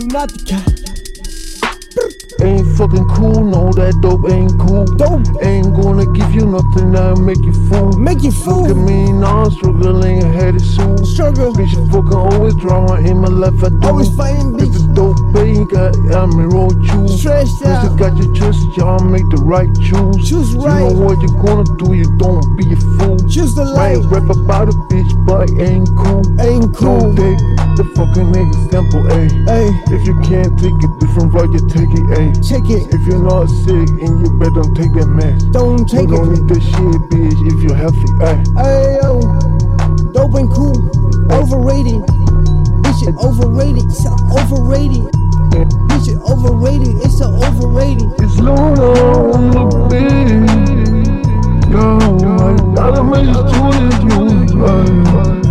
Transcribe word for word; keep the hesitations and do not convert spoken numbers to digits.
Lunatica. Ain't fucking cool, no, that dope ain't cool. Dope ain't gonna give you nothing that'll make you fool. Make you fool. Look at me now, I'm struggling, had it soon. Struggle. Bitch, you fucking always drama in my life, I do. Always fighting, If bitch. the dope ain't got, I'm in road choose. Stretched Bitch, out. you got your choice, y'all make the right choose. Choose You right. know what you're gonna do, you don't be a fool. Choose the light. Might rap about a bitch, but ain't cool. Ain't cool. Don't take the fucking example, ayy. Hey, If you can't take it different right, you take it, ayy. check it. If you're not sick and you better don't take that mess. Don't You take don't it. need that shit, bitch, if you're healthy, ayy. Hey yo, dope and cool, overrated. Bitch, it overrated. It's a overrated. Bitch, it overrated. It's a overrated. It's Luna on the beat. Yo, I gotta make sure that you, ayy.